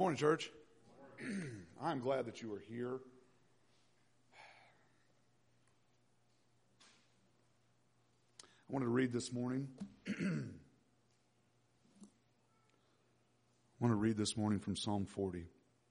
morning, church. I'm glad that you are here. I wanted to read this morning. From Psalm 40.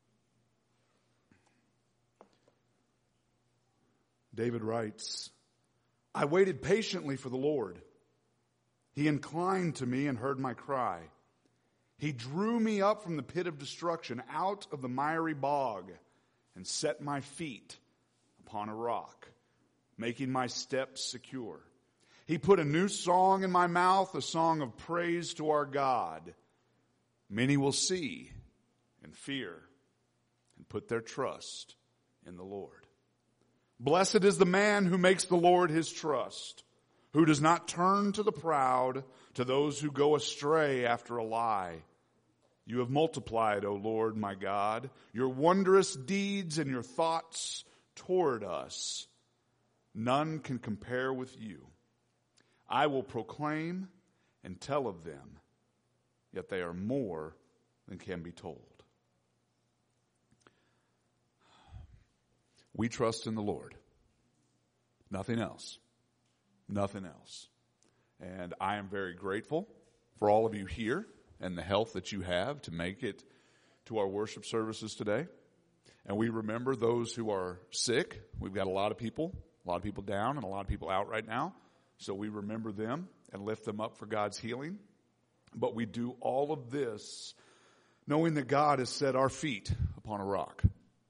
David writes, I waited patiently for the Lord. He inclined to me and heard my cry. He drew me up from the pit of destruction, out of the miry bog, and set my feet upon a rock, making my steps secure. He put a new song in my mouth, a song of praise to our God. Many will see and fear and put their trust in the Lord. Blessed is the man who makes the Lord his trust, who does not turn to the proud, to those who go astray after a lie. You have multiplied, O Lord, my God, your wondrous deeds and your thoughts toward us. None can compare with you. I will proclaim and tell of them, yet they are more than can be told. We trust in the Lord. Nothing else. Nothing else. And I am very grateful for all of you here and the health that you have to make it to our worship services today. And we remember those who are sick. We've got a lot of people down and a lot of people out right now. So we remember them and lift them up for God's healing. But we do all of this knowing that God has set our feet upon a rock.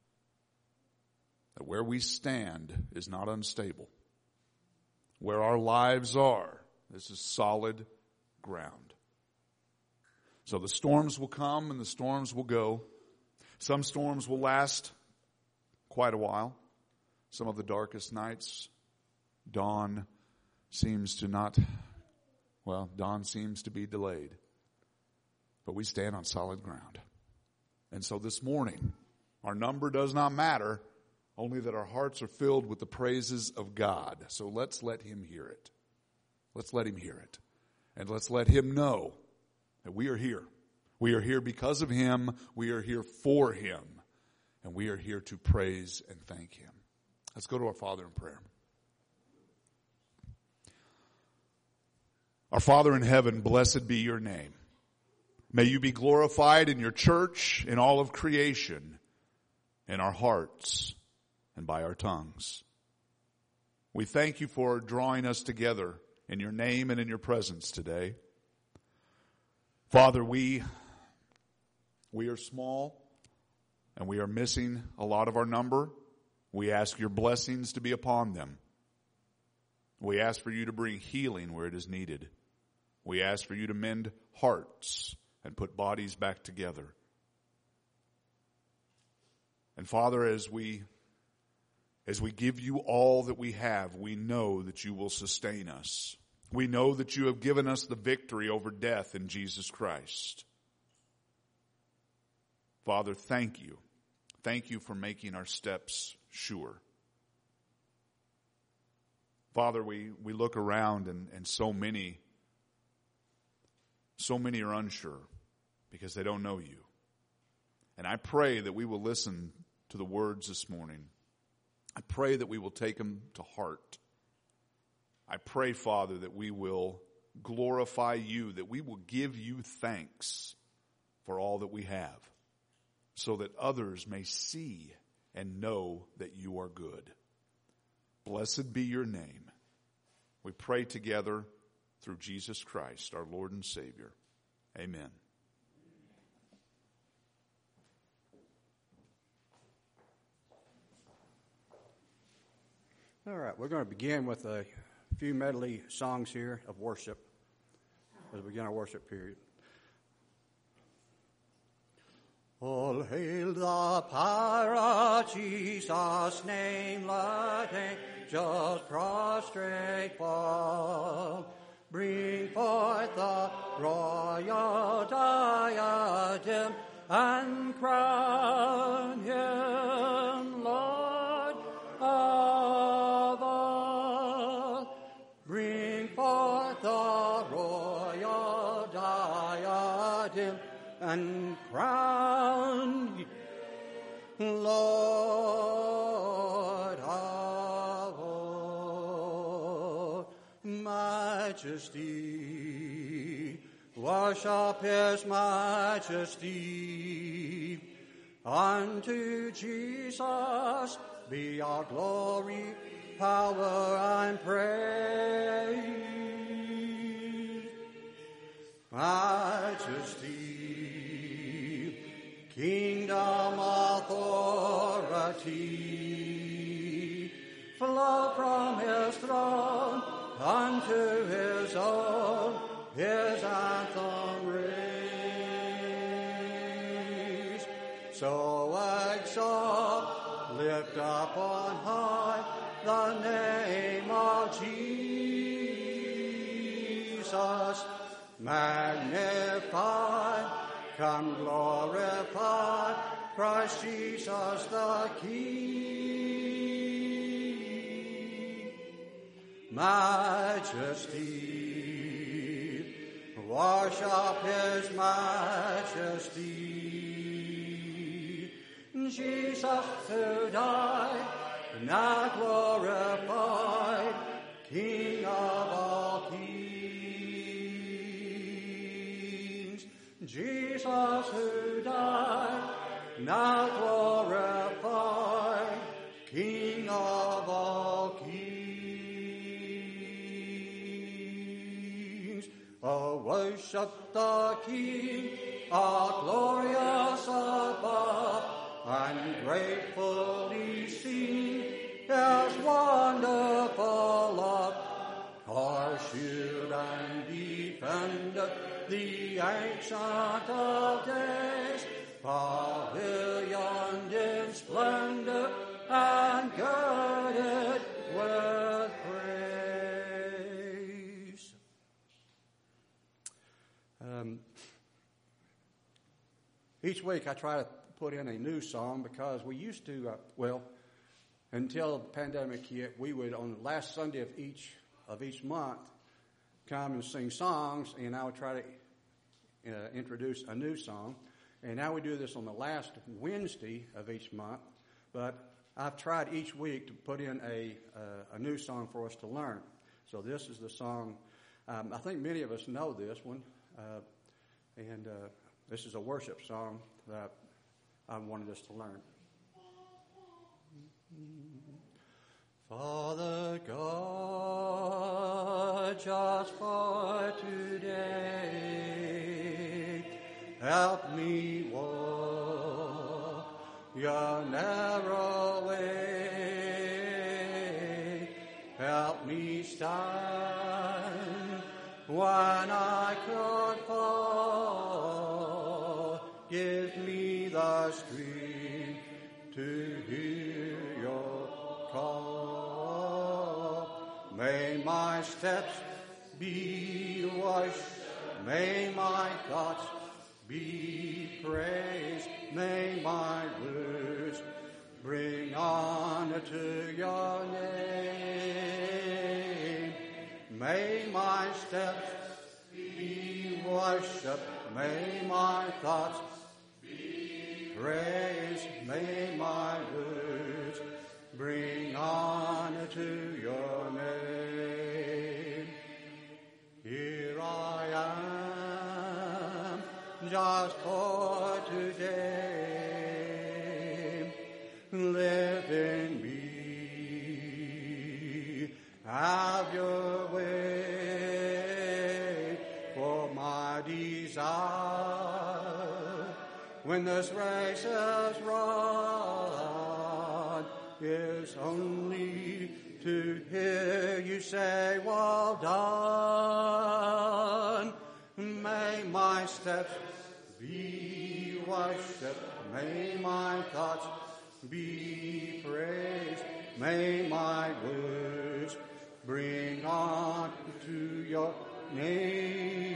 That where we stand is not unstable. Where our lives are, this is solid ground. So the storms will come and the storms will go. Some storms will last quite a while. Some of the darkest nights, dawn seems to be delayed. But we stand on solid ground. And so this morning, our number does not matter, only that our hearts are filled with the praises of God. So let's let him hear it. Let's let him hear it. And let's let him know that we are here. We are here because of him. We are here for him. And we are here to praise and thank him. Let's go to our Father in prayer. Our Father in heaven, blessed be your name. May you be glorified in your church, in all of creation, in our hearts, and by our tongues. We thank you for drawing us together in your name and in your presence today. Father, we are small and we are missing a lot of our number. We ask your blessings to be upon them. We ask for you to bring healing where it is needed. We ask for you to mend hearts and put bodies back together. And Father, as we give you all that we have, we know that you will sustain us. We know that you have given us the victory over death in Jesus Christ. Father, thank you. Thank you for making our steps sure. Father, we look around and so many are unsure because they don't know you. And I pray that we will listen to the words this morning. I pray that we will take them to heart. I pray, Father, that we will glorify you, that we will give you thanks for all that we have, so that others may see and know that you are good. Blessed be your name. We pray together through Jesus Christ, our Lord and Savior. Amen. All right, we're going to begin with a few medley songs here of worship as we begin our worship period. All hail the power of Jesus' name, let angels prostrate fall. Bring forth the royal diadem and crown him Lord of all. Bring forth the royal diadem and crown Lord of all majesty, worship his majesty. Unto Jesus be our glory, power, and praise. Majesty, kingdom, authority, flow from his throne unto his own, his anthem raise. So exalt, lift up on high the name of Jesus. Magnify, come glorify Christ Jesus the King. Majesty, worship his majesty. Jesus who died, now glorified, King of all kings. Jesus who died, now glorified, King of all kings. Oh, worship the King, our glorious above, and gratefully sing his wonderful love. Our shield and defender, the ancient of days, pavilioned in splendor and girded with praise. Each week I try to put in a new song because we used to, until the pandemic hit, we would on the last Sunday of each month come and sing songs, and I would try to introduce a new song. And now we do this on the last Wednesday of each month, but I've tried each week to put in a new song for us to learn. So this is the song. I think many of us know this one, and this is a worship song that I wanted us to learn. Father God, just for today, help me walk your narrow way. Help me stand when I could fall. Give me the strength to hear your call. May my steps be washed, may my thoughts be praised, may my words bring honor to your name. May my steps be worship, may my thoughts praise, may my words bring honor to your name. Here I am, just for today. Live in me, have your way for my desire. When this race is run, is only to hear you say, well done. May my steps be worship, may my thoughts be praised, may my words bring honor to your name.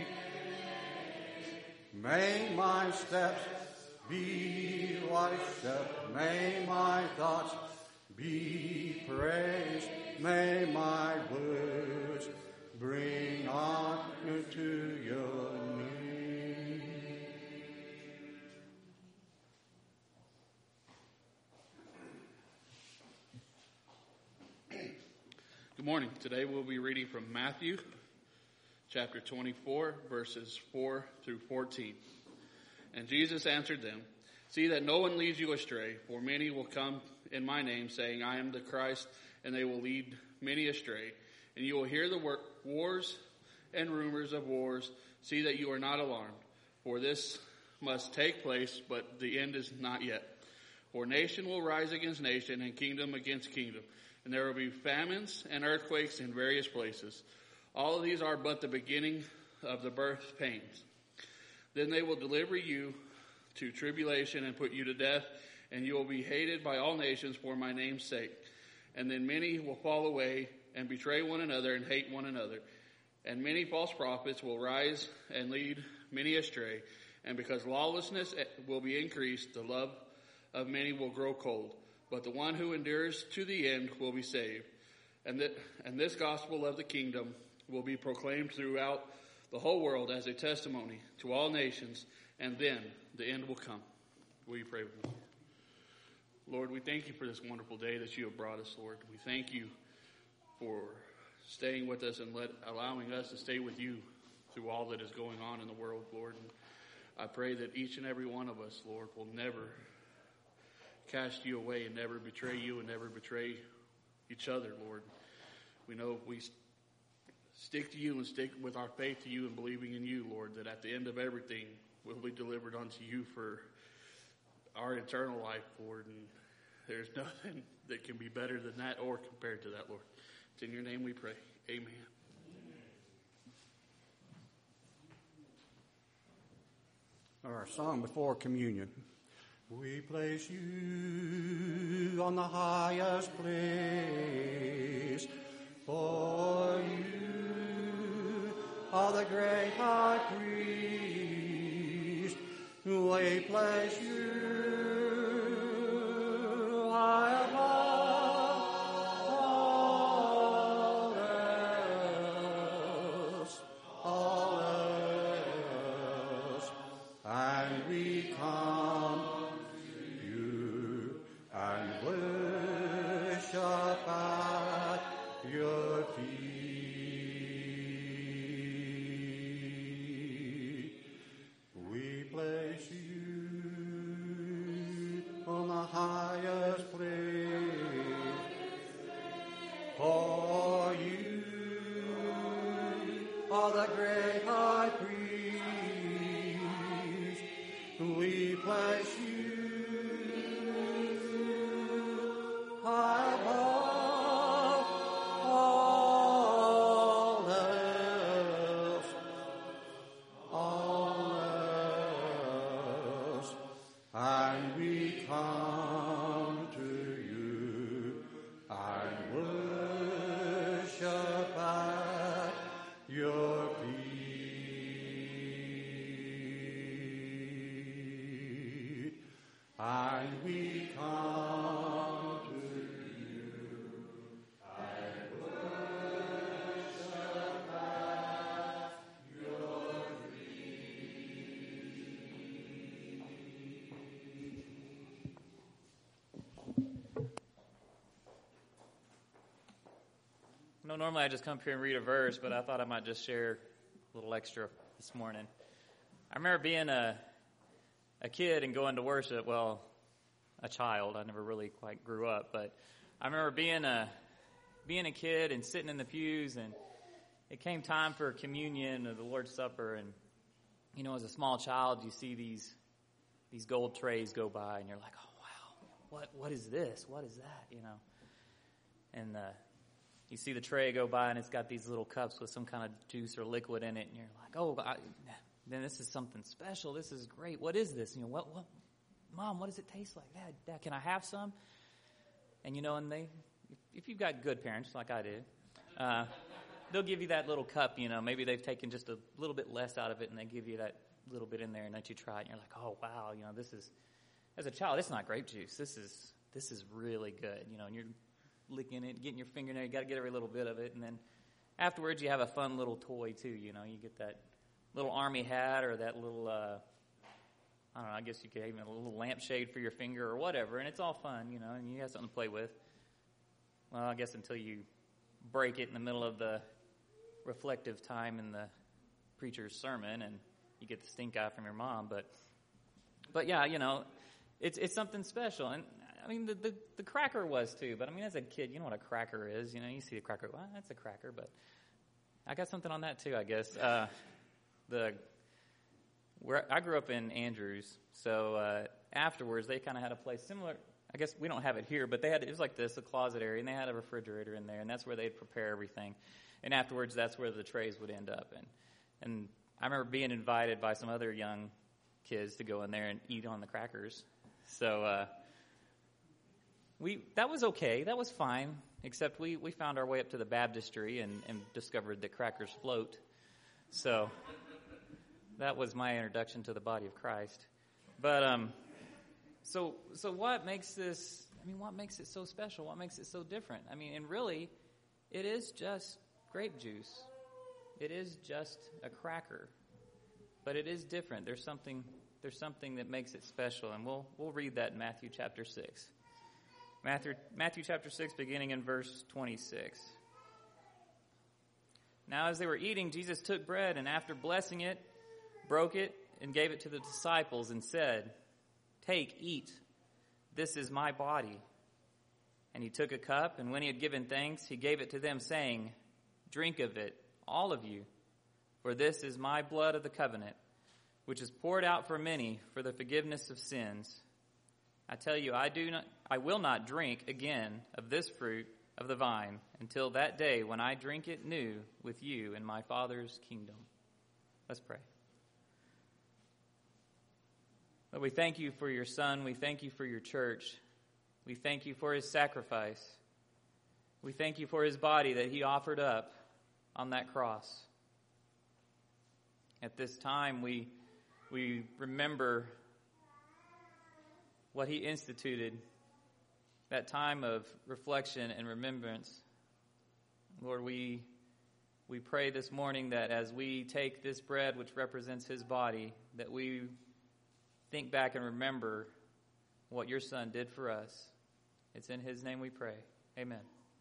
May my steps be worship, may my thoughts be praised, may my words bring honor to your name. Good morning. Today we'll be reading from Matthew chapter 24, verses 4 through 14. And Jesus answered them, "See that no one leads you astray, for many will come in my name, saying, 'I am the Christ,' and they will lead many astray. And you will hear the wars and rumors of wars. See that you are not alarmed, for this must take place, but the end is not yet. For nation will rise against nation, and kingdom against kingdom. And there will be famines and earthquakes in various places. All of these are but the beginning of the birth pains. Then they will deliver you to tribulation and put you to death, and you will be hated by all nations for my name's sake. And then many will fall away and betray one another and hate one another. And many false prophets will rise and lead many astray. And because lawlessness will be increased, the love of many will grow cold. But the one who endures to the end will be saved. And this gospel of the kingdom will be proclaimed throughout the whole world as a testimony to all nations, and then the end will come." Will you pray with me? Lord, we thank you for this wonderful day that you have brought us, Lord. We thank you for staying with us and allowing us to stay with you through all that is going on in the world, Lord. And I pray that each and every one of us, Lord, will never cast you away and never betray you and never betray each other, Lord. We know if we stick to you and stick with our faith to you and believing in you, Lord, that at the end of everything we'll be delivered unto you for our eternal life, Lord. And there's nothing that can be better than that or compared to that, Lord. It's in your name we pray. Amen. Our song before communion. We place you on the highest place, for you are the great high priest. We place you high above all else, and we come and worship at your feet. We place you on the highest place, for you are the great high priest. We place you high above all else, and we come to you and worship at your feet, and we come to you and worship at your No, normally I just come up here and read a verse, but I thought I might just share a little extra this morning. I remember being a kid and going to worship, well, a child. I never really quite grew up, but I remember being a kid and sitting in the pews, and it came time for communion or the Lord's Supper, and you know, as a small child, you see these gold trays go by, and you're like, oh wow, what is this? What is that? You know, and you see the tray go by, and it's got these little cups with some kind of juice or liquid in it, and you're like, oh, then this is something special. This is great. What is this? You know, what, Mom, what does it taste like? Dad, can I have some? And you know, and if you've got good parents like I did, they'll give you that little cup. You know, maybe they've taken just a little bit less out of it, and they give you that little bit in there, and let you try it. And you're like, oh wow, you know, this is, as a child, it's not grape juice. This is really good. You know, and you're licking it, getting your finger in there. You got to get every little bit of it, and then afterwards, you have a fun little toy too. You know, you get that little army hat or that little, I don't know, I guess you could even have a little lampshade for your finger or whatever, and it's all fun, you know, and you have something to play with. Well, I guess until you break it in the middle of the reflective time in the preacher's sermon, and you get the stink eye from your mom. But yeah, it's something special. And I mean, the cracker was too. But I mean, as a kid, you know what a cracker is. You see a cracker, well, that's a cracker. But I got something on that too, I guess. Where I grew up in Andrews, so afterwards they kind of had a place similar. I guess we don't have it here, but it was like this, a closet area, and they had a refrigerator in there, and that's where they'd prepare everything. And afterwards, that's where the trays would end up. And I remember being invited by some other young kids to go in there and eat on the crackers. So that was okay. That was fine, except we found our way up to the baptistry and discovered that crackers float. So that was my introduction to the body of Christ. But so what makes this? I mean, what makes it so special? What makes it so different? I mean, and really, it is just grape juice. It is just a cracker, but it is different. There's something that makes it special, and we'll read that in Matthew chapter 6. Matthew chapter 6, beginning in verse 26. Now, as they were eating, Jesus took bread, and after blessing it, broke it, and gave it to the disciples, and said, "Take, eat. This is my body." And he took a cup, and when he had given thanks, he gave it to them, saying, "Drink of it, all of you, for this is my blood of the covenant, which is poured out for many for the forgiveness of sins. I tell you, I will not drink again of this fruit of the vine until that day when I drink it new with you in my Father's kingdom." Let's pray. Lord, we thank you for your Son. We thank you for your church. We thank you for his sacrifice. We thank you for his body that he offered up on that cross. At this time, we remember what he instituted, that time of reflection and remembrance. Lord, we pray this morning that as we take this bread, which represents his body, that we think back and remember what your Son did for us. It's in his name we pray. Amen.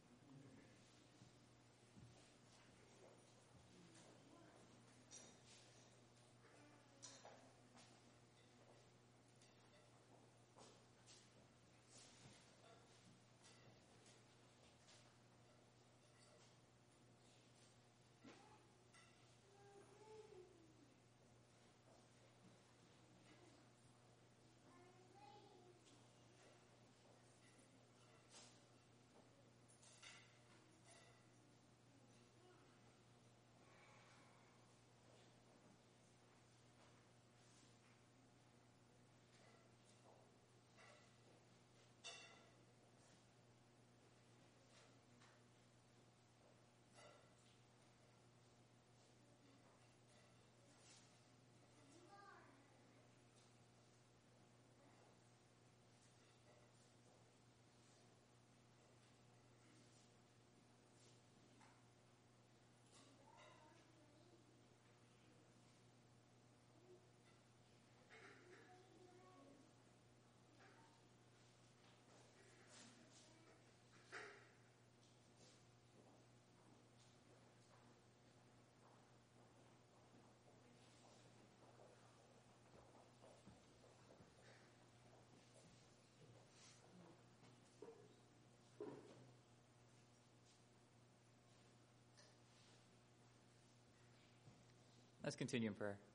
Let's continue in prayer.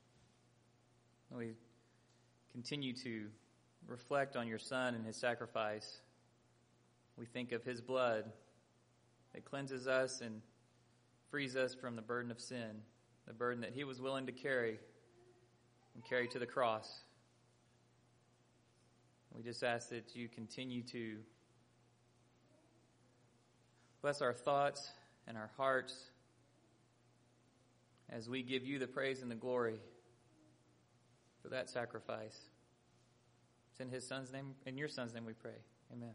We continue to reflect on your Son and his sacrifice. We think of his blood that cleanses us and frees us from the burden of sin, the burden that he was willing to carry and carry to the cross. We just ask that you continue to bless our thoughts and our hearts as we give you the praise and the glory for that sacrifice. It's in his Son's name, in your Son's name we pray. Amen.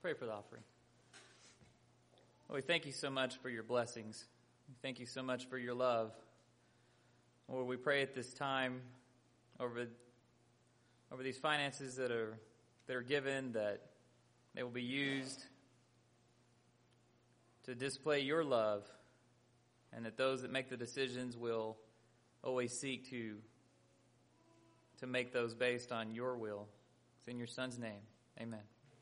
pray for the offering. Lord, we thank you so much for your blessings. We thank you so much for your love. Lord, we pray at this time over these finances that are given, that they will be used to display your love, and that those that make the decisions will always seek to make those based on your will. It's in your Son's name. Amen.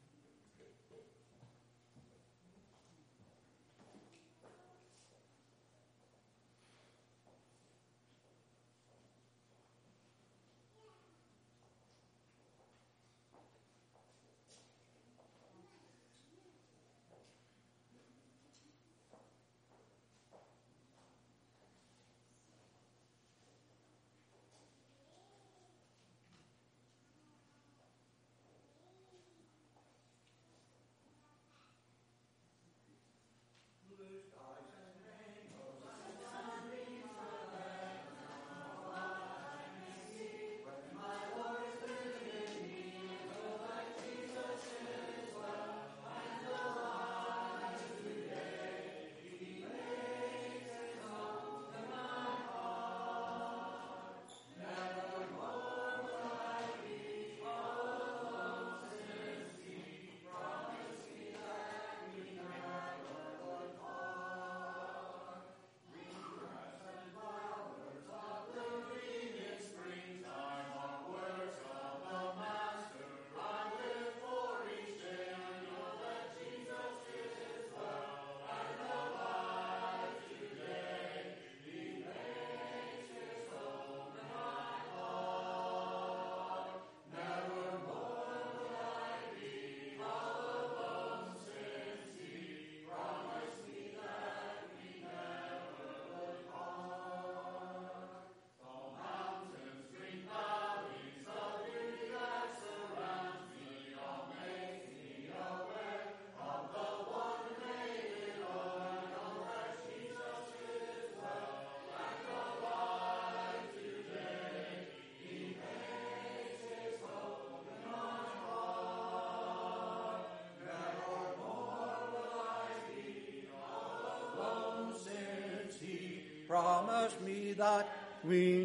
Promised me that we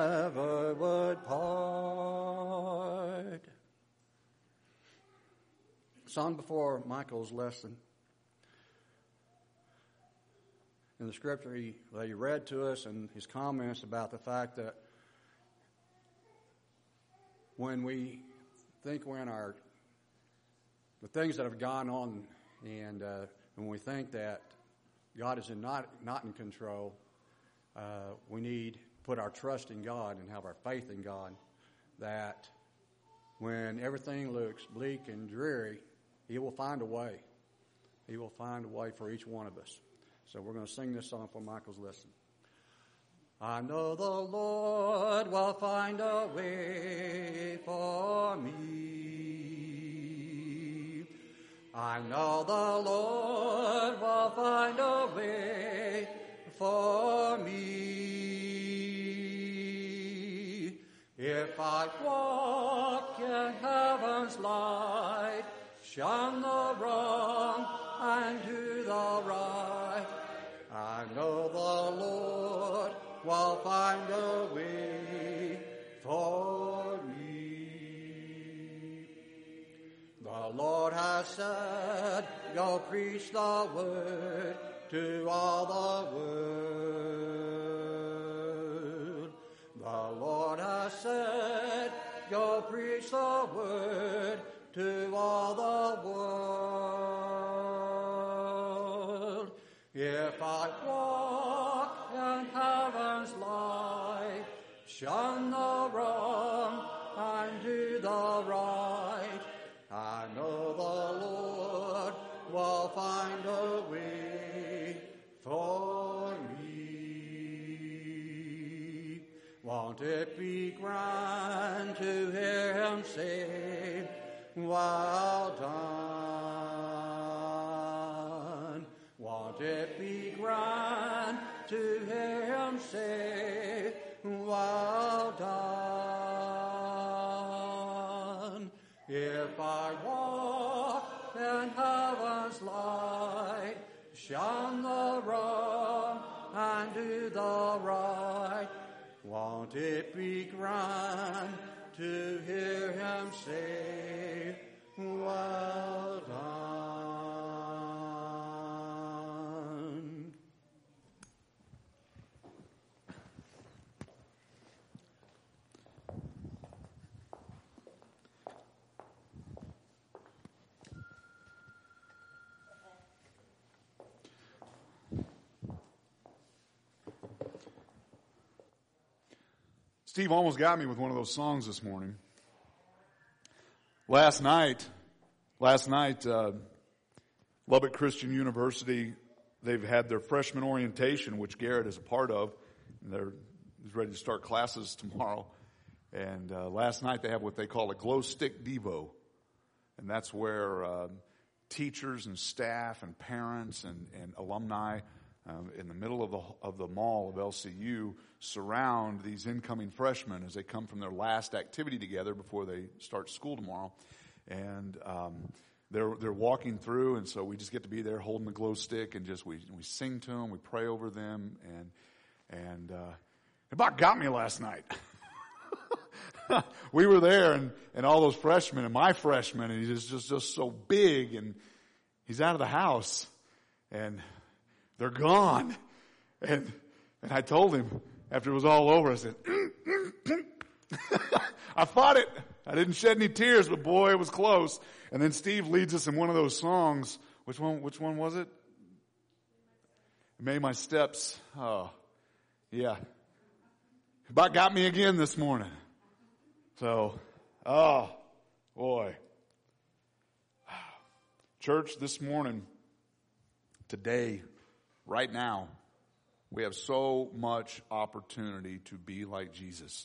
never would part. Sung before Michael's lesson. In the scripture that he read to us and his comments about the fact that when we think we're in the things that have gone on, and when we think that God is not in control, we need to put our trust in God and have our faith in God, that when everything looks bleak and dreary, He will find a way. He will find a way for each one of us. So we're going to sing this song for Michael's lesson. I know the Lord will find a way for me. I know the Lord will find a way for me. If I walk in heaven's light, shun the wrong and do the right, I know the Lord will find a way for me. The Lord has said, go preach the word to all the world. The Lord has said, go preach the word to all the world. If I walk in heaven's light, shun the wrong and do the right, I know the Lord will find a way for me. Won't it be grand to hear Him say, well done? Won't it be grand to hear Him say, well done? If I walk and heaven's light shun the wrong and do the right. Won't it be grand to hear him say, well done? Steve almost got me with one of those songs this morning. Last night, Lubbock Christian University, they've had their freshman orientation, which Garrett is a part of. And he's ready to start classes tomorrow. And last night they have what they call a glow stick Devo. And that's where teachers and staff and parents and alumni in the middle of the mall of LCU surround these incoming freshmen as they come from their last activity together before they start school tomorrow. And they're walking through, and so we just get to be there holding the glow stick, and just we sing to them, we pray over them, and it about got me last night. We were there, and all those freshmen, and my freshman, and he's just so big, and he's out of the house, and they're gone. And I told him after it was all over, I said, I fought it. I didn't shed any tears, but boy, it was close. And then Steve leads us in one of those songs. Which one was it? Made My Steps. Oh, yeah. About got me again this morning. So, oh, boy. Church, this morning, today, right now, we have so much opportunity to be like Jesus.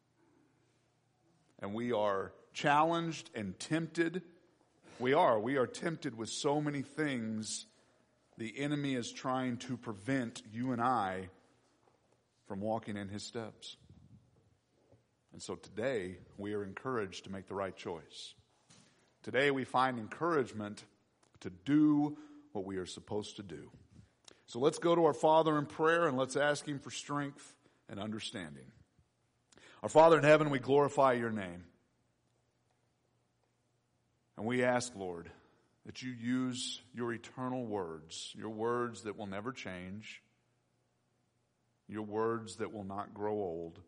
And we are challenged and tempted. We are tempted with so many things the enemy is trying to prevent you and I from walking in his steps. And so today, we are encouraged to make the right choice. Today, we find encouragement to do what we are supposed to do. So let's go to our Father in prayer and let's ask him for strength and understanding. Our Father in heaven, we glorify your name. And we ask, Lord, that you use your eternal words, your words that will never change, your words that will not grow old,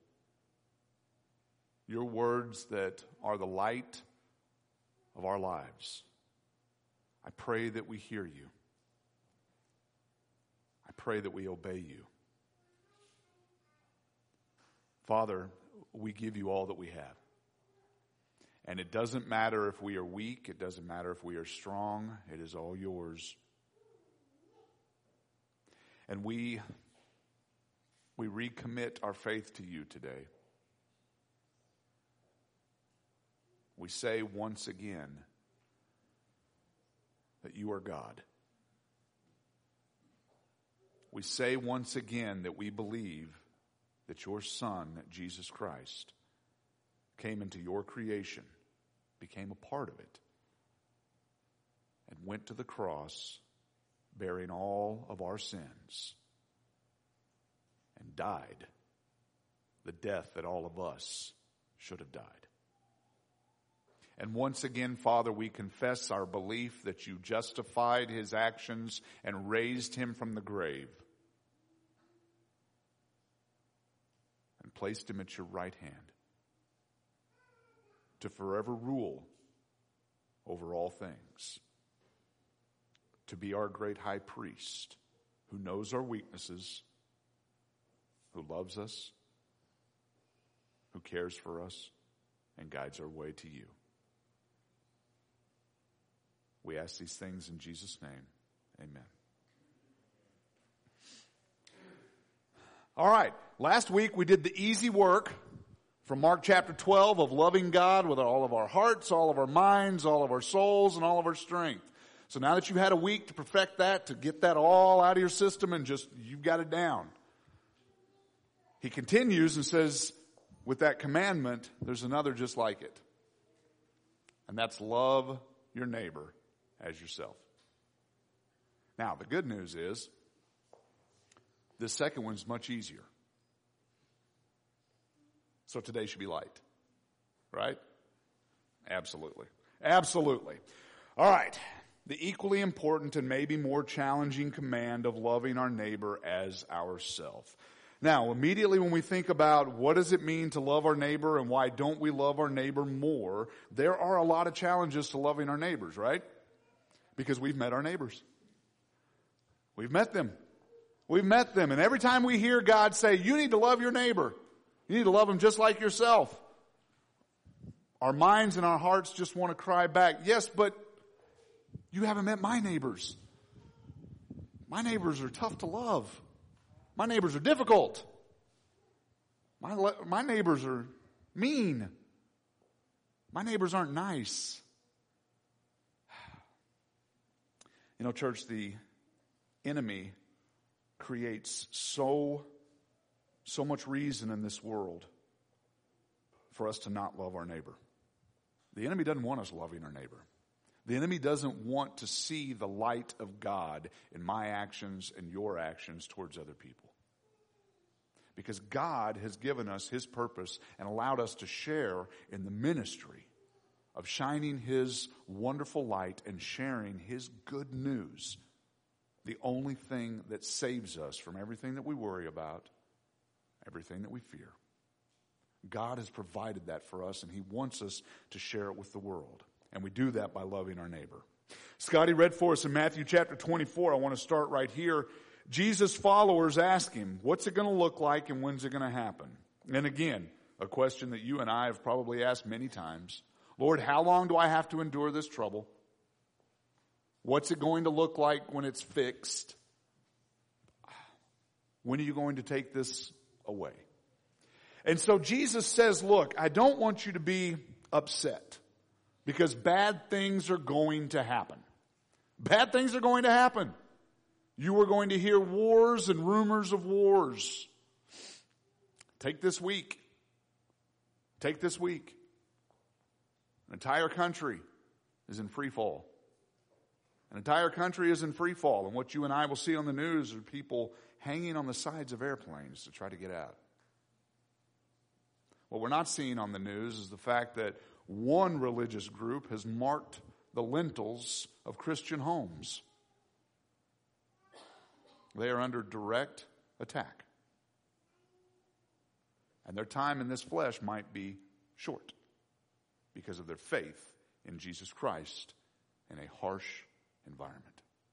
your words that are the light of our lives. I pray that we hear you. I pray that we obey you. Father, we give you all that we have. And it doesn't matter if we are weak. It doesn't matter if we are strong. It is all yours. And we recommit our faith to you today. We say once again that you are God. We say once again that we believe that your Son, Jesus Christ, came into your creation, became a part of it, and went to the cross bearing all of our sins and died the death that all of us should have died. And once again, Father, we confess our belief that you justified his actions and raised him from the grave and placed him at your right hand to forever rule over all things, to be our great high priest who knows our weaknesses, who loves us, who cares for us, and guides our way to you. We ask these things in Jesus' name. Amen. All right. Last week we did the easy work from Mark chapter 12 of loving God with all of our hearts, all of our minds, all of our souls, and all of our strength. So now that you've had a week to perfect that, to get that all out of your system and just, you've got it down. He continues and says, with that commandment, there's another just like it. And that's love your neighbor as yourself. Now, the good news is, the second one's much easier. So today should be light. Right? Absolutely. Absolutely. All right. The equally important and maybe more challenging command of loving our neighbor as ourself. Now, immediately when we think about what does it mean to love our neighbor and why don't we love our neighbor more, there are a lot of challenges to loving our neighbors, right? Because we've met our neighbors. We've met them. We've met them. And every time we hear God say, you need to love your neighbor, you need to love them just like yourself, our minds and our hearts just want to cry back, yes, but you haven't met my neighbors. My neighbors are tough to love. My neighbors are difficult. My neighbors are mean. My neighbors aren't nice. You know, church, the enemy creates so much reason in this world for us to not love our neighbor. The enemy doesn't want us loving our neighbor. The enemy doesn't want to see the light of God in my actions and your actions towards other people. Because God has given us His purpose and allowed us to share in the ministry of shining His wonderful light and sharing His good news. The only thing that saves us from everything that we worry about, everything that we fear. God has provided that for us, and He wants us to share it with the world. And we do that by loving our neighbor. Scotty read for us in Matthew chapter 24. I want to start right here. Jesus' followers ask Him, what's it going to look like and when's it going to happen? And again, a question that you and I have probably asked many times. Lord, how long do I have to endure this trouble? What's it going to look like when it's fixed? When are you going to take this away? And so Jesus says, look, I don't want you to be upset because bad things are going to happen. Bad things are going to happen. You are going to hear wars and rumors of wars. Take this week. Take this week. An entire country is in free fall. An entire country is in free fall. And what you and I will see on the news are people hanging on the sides of airplanes to try to get out. What we're not seeing on the news is the fact that one religious group has marked the lintels of Christian homes. They are under direct attack. And their time in this flesh might be short because of their faith in Jesus Christ in a harsh environment.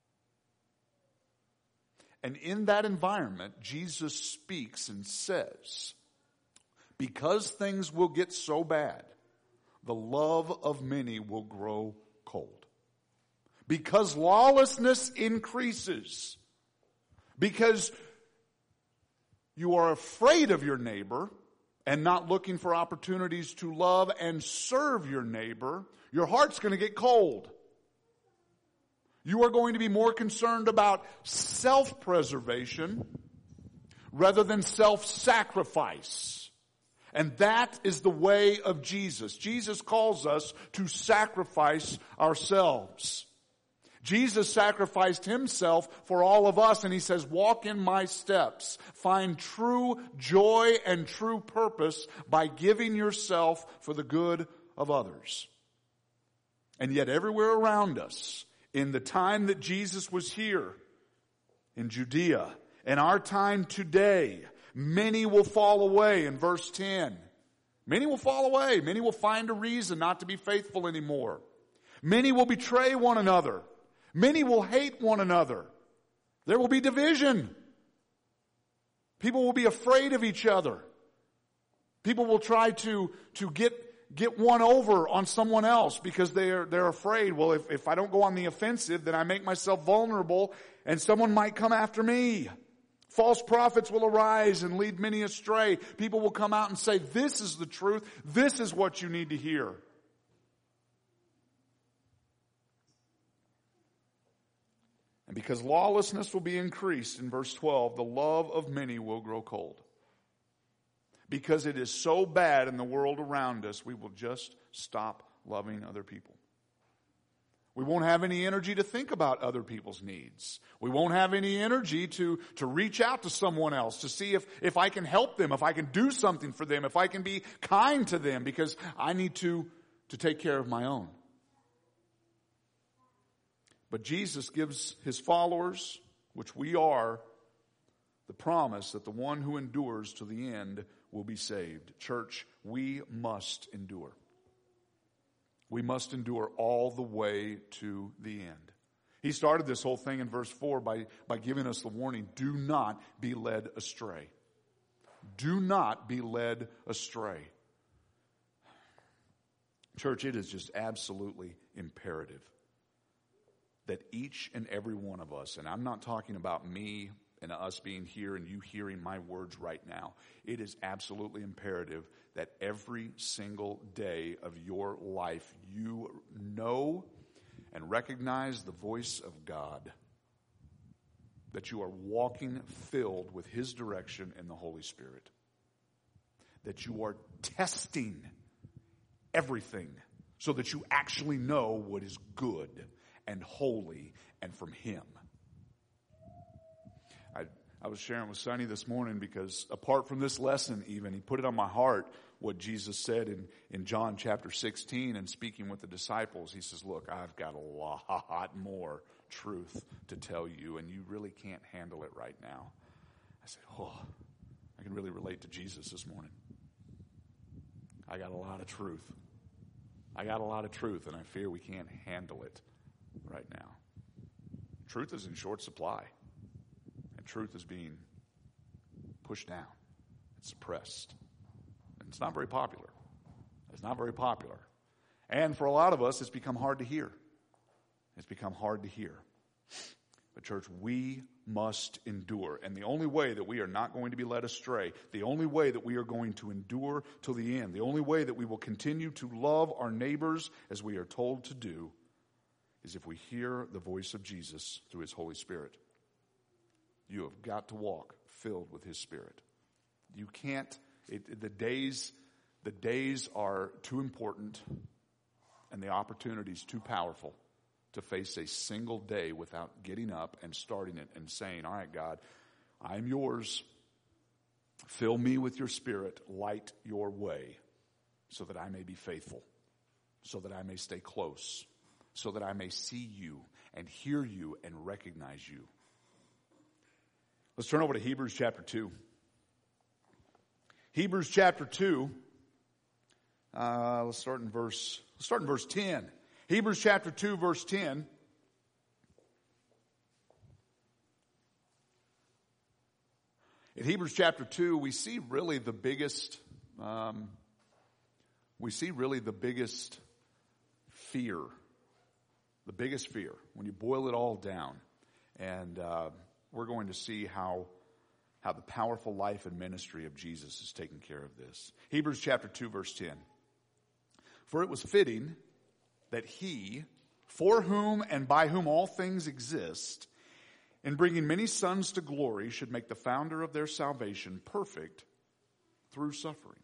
And in that environment, Jesus speaks and says, because things will get so bad, the love of many will grow cold. Because lawlessness increases, because you are afraid of your neighbor and not looking for opportunities to love and serve your neighbor, your heart's going to get cold. You are going to be more concerned about self-preservation rather than self-sacrifice. And that is the way of Jesus. Jesus calls us to sacrifice ourselves. Jesus sacrificed Himself for all of us, and He says, walk in my steps. Find true joy and true purpose by giving yourself for the good of others. And yet everywhere around us, in the time that Jesus was here in Judea, in our time today, many will fall away in verse 10. Many will fall away. Many will find a reason not to be faithful anymore. Many will betray one another. Many will hate one another. There will be division. People will be afraid of each other. People will try to get one over on someone else because they're afraid. Well, if I don't go on the offensive, then I make myself vulnerable and someone might come after me. False prophets will arise and lead many astray. People will come out and say, this is the truth. This is what you need to hear. And because lawlessness will be increased, in verse 12, the love of many will grow cold. Because it is so bad in the world around us, we will just stop loving other people. We won't have any energy to think about other people's needs. We won't have any energy to reach out to someone else, to see if I can help them, if I can do something for them, if I can be kind to them, because I need to take care of my own. But Jesus gives his followers, which we are, the promise that the one who endures to the end will be saved. Church, we must endure. We must endure all the way to the end. He started this whole thing in verse 4 by giving us the warning, do not be led astray. Do not be led astray. Church, it is just absolutely imperative that each and every one of us, and I'm not talking about me and us being here and you hearing my words right now. It is absolutely imperative that every single day of your life you know and recognize the voice of God. That you are walking filled with his direction in the Holy Spirit. That you are testing everything so that you actually know what is good and holy and from him. I was sharing with Sonny this morning because apart from this lesson even, he put it on my heart what Jesus said in John chapter 16 and speaking with the disciples. He says, look, I've got a lot more truth to tell you and you really can't handle it right now. I said, I can really relate to Jesus this morning. I got a lot of truth. And I fear we can't handle it right now. Truth is in short supply. Truth is being pushed down and suppressed. And it's not very popular. And for a lot of us, it's become hard to hear. But church, we must endure. And the only way that we are not going to be led astray, the only way that we are going to endure till the end, the only way that we will continue to love our neighbors as we are told to do, is if we hear the voice of Jesus through his Holy Spirit. You have got to walk filled with his Spirit. You can't, the days are too important and the opportunities too powerful to face a single day without getting up and starting it and saying, all right, God, I'm yours. Fill me with your Spirit. Light your way so that I may be faithful, so that I may stay close, so that I may see you and hear you and recognize you. Let's turn over to Hebrews chapter 2. Hebrews chapter 2. Let's start in verse 10. Hebrews chapter 2, verse 10. In Hebrews chapter 2, we see really the biggest fear. The biggest fear, when you boil it all down. And we're going to see how the powerful life and ministry of Jesus is taking care of this. Hebrews chapter 2, verse 10. For it was fitting that he, for whom and by whom all things exist, in bringing many sons to glory, should make the founder of their salvation perfect through suffering.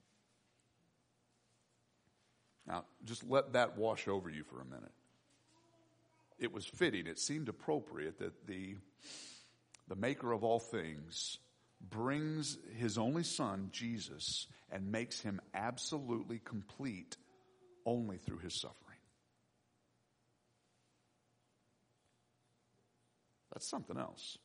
Now, just let that wash over you for a minute. It was fitting, it seemed appropriate that the maker of all things brings his only son, Jesus, and makes him absolutely complete only through his suffering. That's something else.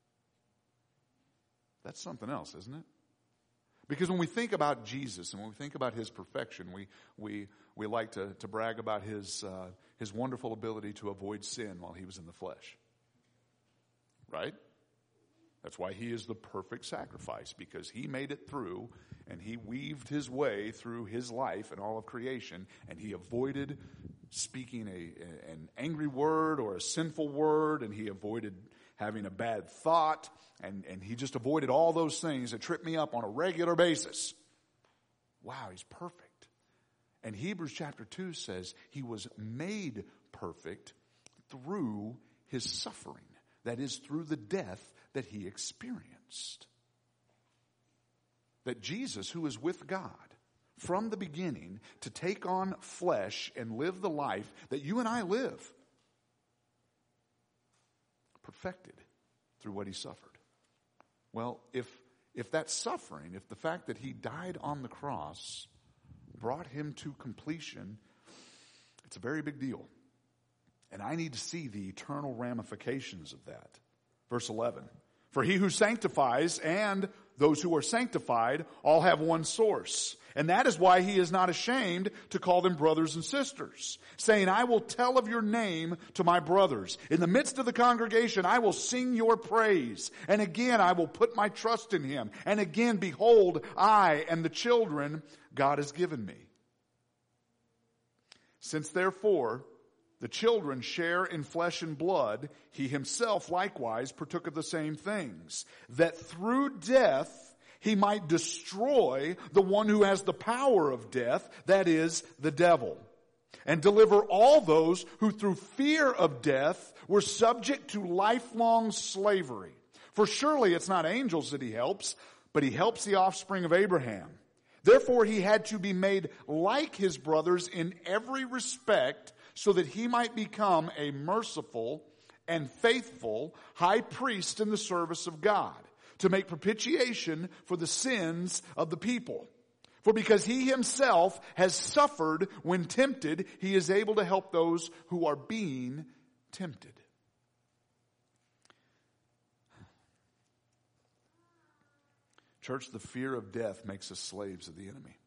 That's something else, isn't it? Because when we think about Jesus and when we think about his perfection, we like to brag about his wonderful ability to avoid sin while he was in the flesh. Right? That's why he is the perfect sacrifice, because he made it through and he weaved his way through his life and all of creation, and he avoided speaking an angry word or a sinful word, and he avoided having a bad thought, and he just avoided all those things that trip me up on a regular basis. Wow, he's perfect. And Hebrews chapter 2 says he was made perfect through his suffering. That is, through the death that he experienced. That Jesus, who is with God from the beginning to take on flesh and live the life that you and I live, perfected through what he suffered. Well, if that suffering, if the fact that he died on the cross brought him to completion, it's a very big deal. And I need to see the eternal ramifications of that. Verse 11, for he who sanctifies and those who are sanctified all have one source. And that is why he is not ashamed to call them brothers and sisters, saying, I will tell of your name to my brothers. In the midst of the congregation, I will sing your praise. And again, I will put my trust in him. And again, behold, I and the children God has given me. Since therefore the children share in flesh and blood, he himself likewise partook of the same things, that through death he might destroy the one who has the power of death, that is, the devil, and deliver all those who through fear of death were subject to lifelong slavery. For surely it's not angels that he helps, but he helps the offspring of Abraham. Therefore he had to be made like his brothers in every respect, so that he might become a merciful and faithful high priest in the service of God, to make propitiation for the sins of the people. For because he himself has suffered when tempted, he is able to help those who are being tempted. Church, the fear of death makes us slaves of the enemy.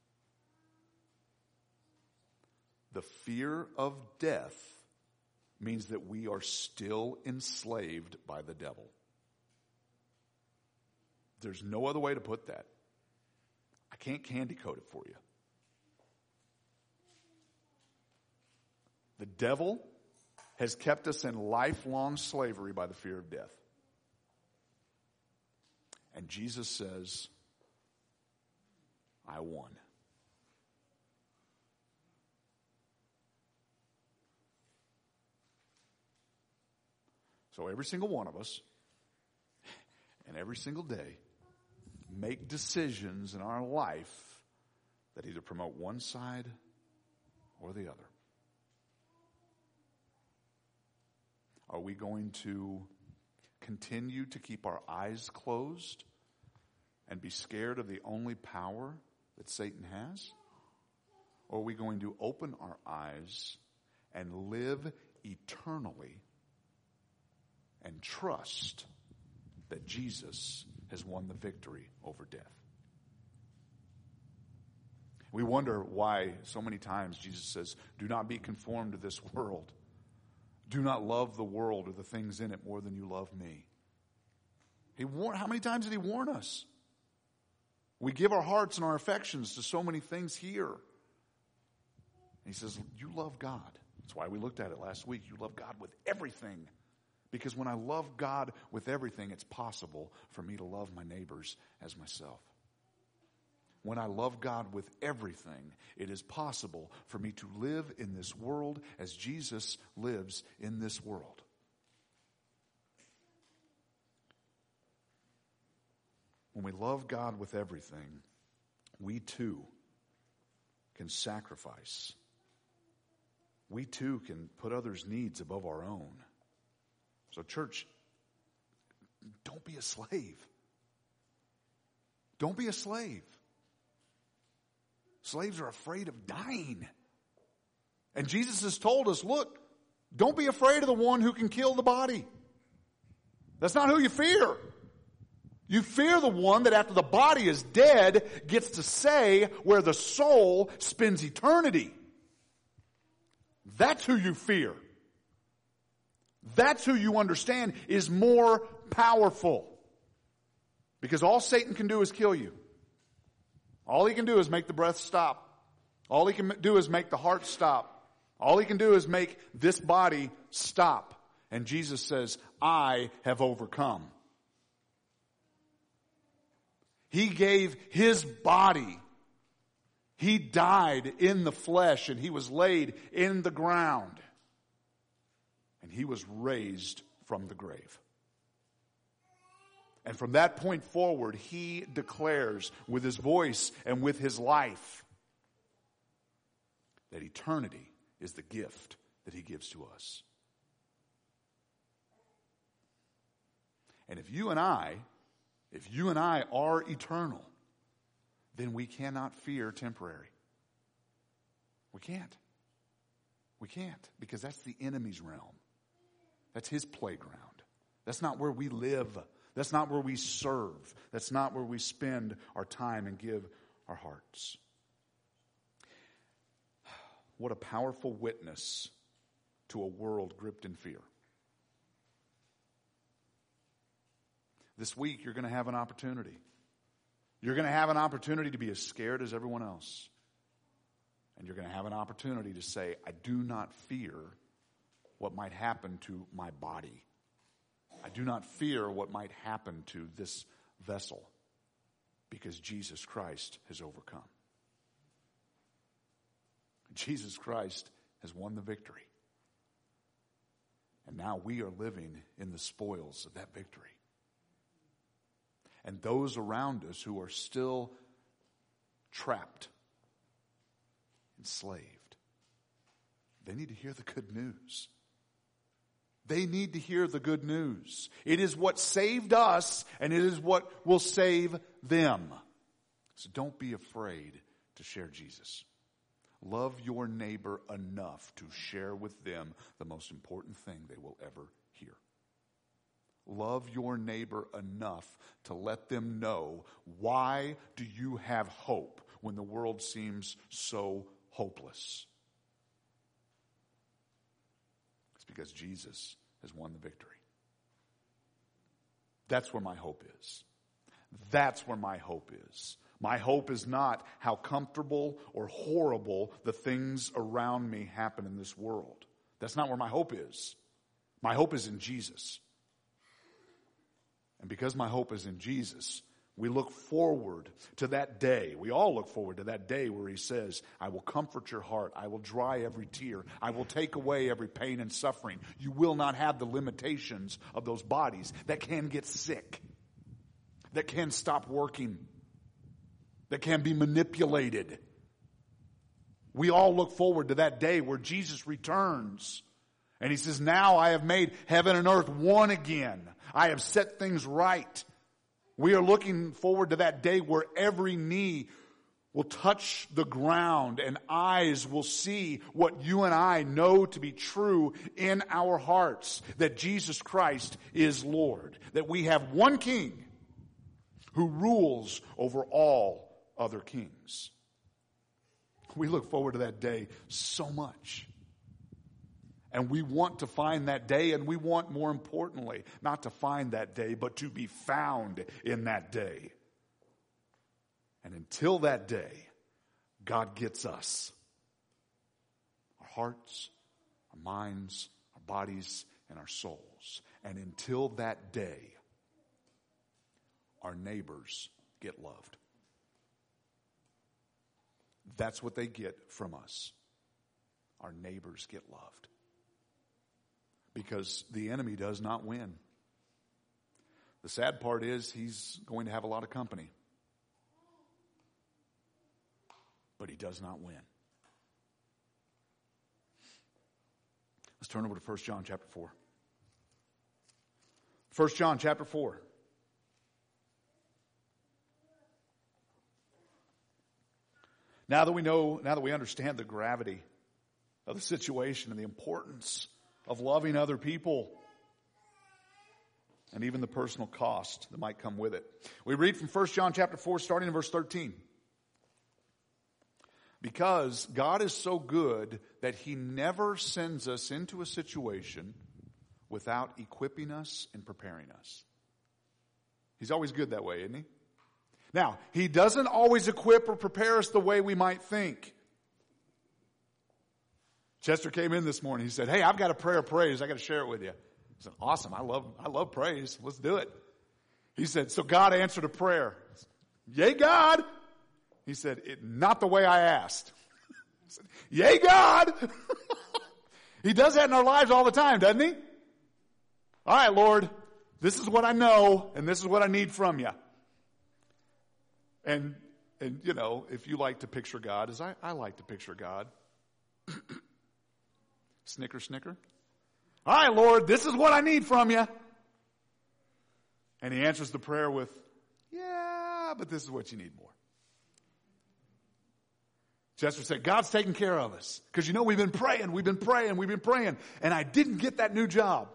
The fear of death means that we are still enslaved by the devil. There's no other way to put that. I can't candy coat it for you. The devil has kept us in lifelong slavery by the fear of death. And Jesus says, I won. So every single one of us, and every single day, make decisions in our life that either promote one side or the other. Are we going to continue to keep our eyes closed and be scared of the only power that Satan has? Or are we going to open our eyes and live eternally and trust that Jesus has won the victory over death? We wonder why so many times Jesus says, do not be conformed to this world. Do not love the world or the things in it more than you love me. How many times did he warn us? We give our hearts and our affections to so many things here. He says, you love God. That's why we looked at it last week. You love God with everything. Because when I love God with everything, it's possible for me to love my neighbors as myself. When I love God with everything, it is possible for me to live in this world as Jesus lives in this world. When we love God with everything, we too can sacrifice. We too can put others' needs above our own. So church, don't be a slave. Don't be a slave. Slaves are afraid of dying. And Jesus has told us, look, don't be afraid of the one who can kill the body. That's not who you fear. You fear the one that after the body is dead gets to say where the soul spends eternity. That's who you fear. That's who you understand is more powerful. Because all Satan can do is kill you. All he can do is make the breath stop. All he can do is make the heart stop. All he can do is make this body stop. And Jesus says, I have overcome. He gave his body. He died in the flesh and he was laid in the ground. And he was raised from the grave. And from that point forward, he declares with his voice and with his life that eternity is the gift that he gives to us. And if you and I are eternal, then we cannot fear temporary. We can't. We can't, because that's the enemy's realm. That's his playground. That's not where we live. That's not where we serve. That's not where we spend our time and give our hearts. What a powerful witness to a world gripped in fear. This week, you're going to have an opportunity. You're going to have an opportunity to be as scared as everyone else. And you're going to have an opportunity to say, I do not fear what might happen to my body. I do not fear what might happen to this vessel, because Jesus Christ has overcome. Jesus Christ has won the victory. And now we are living in the spoils of that victory. And those around us who are still trapped, enslaved, they need to hear the good news. They need to hear the good news. It is what saved us, and it is what will save them. So don't be afraid to share Jesus. Love your neighbor enough to share with them the most important thing they will ever hear. Love your neighbor enough to let them know, why do you have hope when the world seems so hopeless? It's because Jesus has won the victory. That's where my hope is. That's where my hope is. My hope is not how comfortable or horrible the things around me happen in this world. That's not where my hope is. My hope is in Jesus. And because my hope is in Jesus, we look forward to that day. We all look forward to that day where he says, I will comfort your heart. I will dry every tear. I will take away every pain and suffering. You will not have the limitations of those bodies that can get sick, that can stop working, that can be manipulated. We all look forward to that day where Jesus returns. And he says, now I have made heaven and earth one again. I have set things right. We are looking forward to that day where every knee will touch the ground and eyes will see what you and I know to be true in our hearts, that Jesus Christ is Lord, that we have one King who rules over all other kings. We look forward to that day so much. And we want to find that day, and we want, more importantly, not to find that day, but to be found in that day. And until that day, God gets us. Our hearts, our minds, our bodies, and our souls. And until that day, our neighbors get loved. That's what they get from us. Our neighbors get loved. Because the enemy does not win. The sad part is he's going to have a lot of company. But he does not win. Let's turn over to 1 John chapter 4. 1 John chapter 4. Now that we understand the gravity of the situation and the importance of loving other people, and even the personal cost that might come with it. We read from 1 John chapter 4, starting in verse 13. Because God is so good that he never sends us into a situation without equipping us and preparing us. He's always good that way, isn't he? Now, he doesn't always equip or prepare us the way we might think. Chester came in this morning. He said, hey, I've got a prayer of praise. I got to share it with you. I said, awesome. I love praise. Let's do it. He said, so God answered a prayer. Yay, God. He said, not the way I asked. I said, yay, God. He does that in our lives all the time, doesn't he? All right, Lord, this is what I know, and this is what I need from you. And you know, if you like to picture God, as I like to picture God, snicker, snicker. All right, Lord, this is what I need from you. And he answers the prayer with, yeah, but this is what you need more. Chester said, God's taking care of us. Because we've been praying, and I didn't get that new job.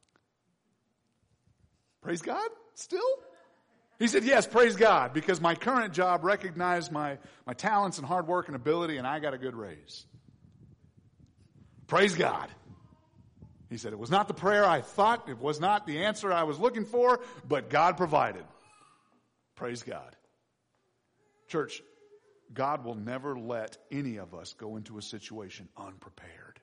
Praise God? Still? He said, yes, praise God, because my current job recognized my talents and hard work and ability, and I got a good raise. Praise God. He said, it was not the prayer I thought, it was not the answer I was looking for, but God provided. Praise God. Church, God will never let any of us go into a situation unprepared.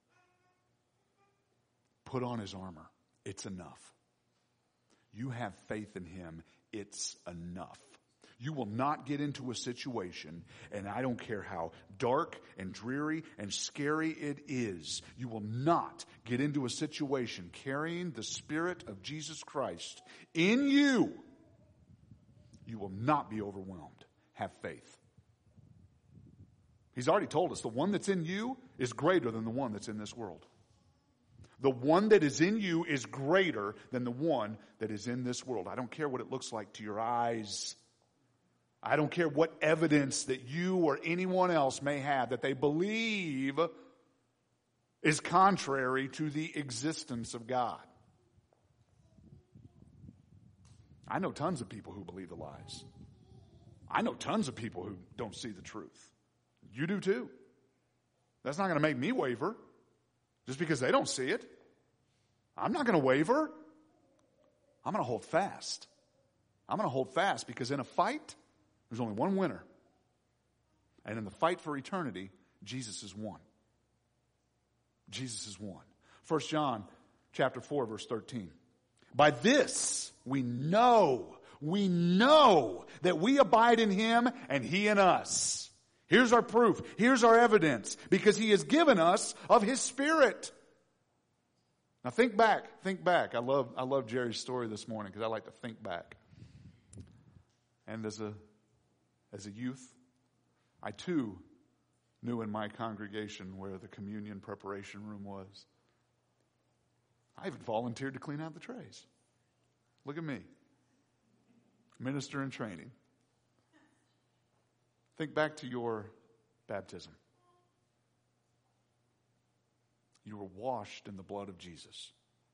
Put on his armor. It's enough. You have faith in him. It's enough. You will not get into a situation, and I don't care how dark and dreary and scary it is, you will not get into a situation carrying the Spirit of Jesus Christ in you. You will not be overwhelmed. Have faith. He's already told us the one that's in you is greater than the one that's in this world. The one that is in you is greater than the one that is in this world. I don't care what it looks like to your eyes. I don't care what evidence that you or anyone else may have that they believe is contrary to the existence of God. I know tons of people who believe the lies. I know tons of people who don't see the truth. You do too. That's not going to make me waver just because they don't see it. I'm not going to waver. I'm going to hold fast. I'm going to hold fast because in a fight, there's only one winner. And in the fight for eternity, Jesus is one. Jesus is one. 1 John chapter 4, verse 13. By this we know that we abide in him and he in us. Here's our proof. Here's our evidence. Because he has given us of his Spirit. Now think back. I love Jerry's story this morning because I like to think back. And as a youth, I too knew in my congregation where the communion preparation room was. I even volunteered to clean out the trays. Look at me. Minister in training. Think back to your baptism. You were washed in the blood of Jesus.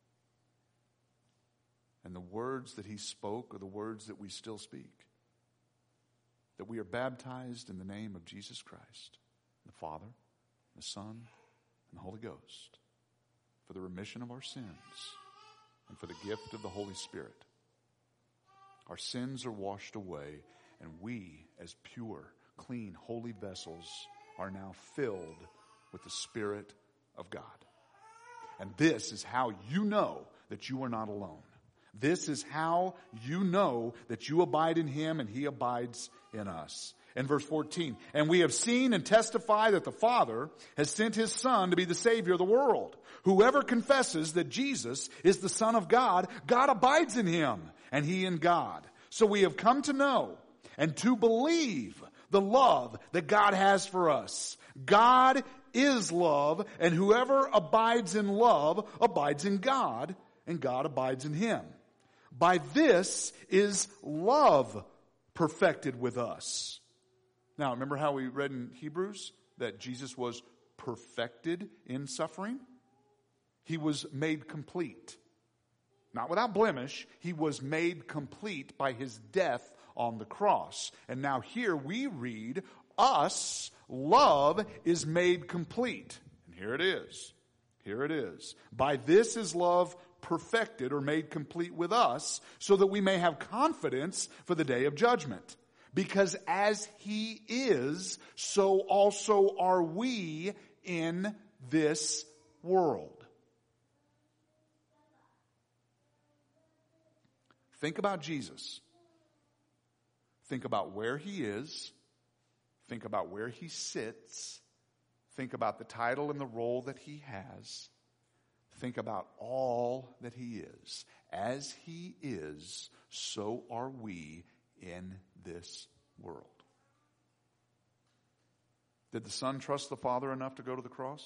And the words that he spoke are the words that we still speak. That we are baptized in the name of Jesus Christ, the Father, the Son, and the Holy Ghost, for the remission of our sins and for the gift of the Holy Spirit. Our sins are washed away, and we, as pure, clean, holy vessels, are now filled with the Spirit of God. And this is how you know that you are not alone. This is how you know that you abide in him and he abides in us. In verse 14, and we have seen and testify that the Father has sent his Son to be the Savior of the world. Whoever confesses that Jesus is the Son of God, God abides in him and he in God. So we have come to know and to believe the love that God has for us. God is love, and whoever abides in love abides in God, and God abides in him. By this is love perfected with us. Now, remember how we read in Hebrews that Jesus was perfected in suffering? He was made complete. Not without blemish. He was made complete by his death on the cross. And now here we read, us, love is made complete. And here it is. Here it is. By this is love perfected or made complete with us, so that we may have confidence for the day of judgment. Because as he is, so also are we in this world. Think about Jesus. Think about where he is. Think about where he sits. Think about the title and the role that he has. Think about all that he is. As he is, so are we in this world. Did the Son trust the Father enough to go to the cross?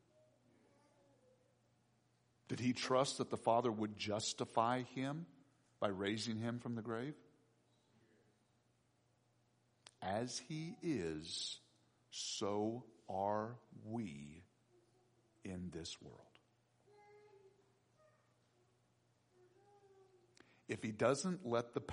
Did he trust that the Father would justify him by raising him from the grave? As he is, so are we in this world. If he doesn't let the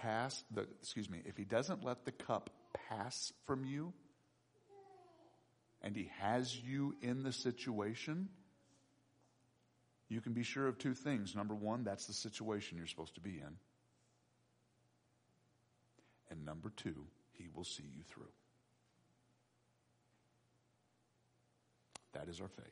cup pass from you, and he has you in the situation, you can be sure of two things. Number one, that's the situation you're supposed to be in. And number two, he will see you through. That is our faith.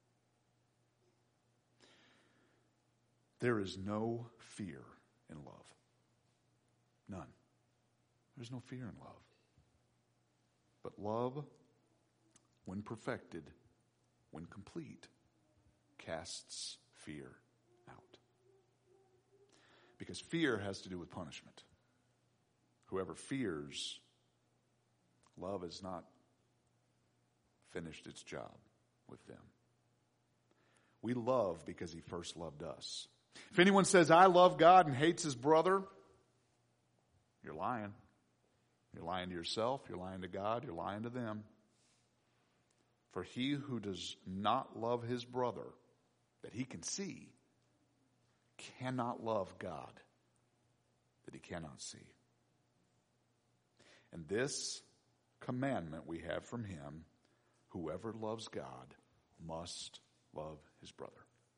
There is no fear in love. None. There's no fear in love. But love, when perfected, when complete, casts fear out. Because fear has to do with punishment. Whoever fears, love has not finished its job with them. We love because he first loved us. If anyone says, I love God and hates his brother, you're lying. You're lying to yourself, you're lying to God, you're lying to them. For he who does not love his brother that he can see cannot love God that he cannot see. And this commandment we have from him, whoever loves God must love his brother.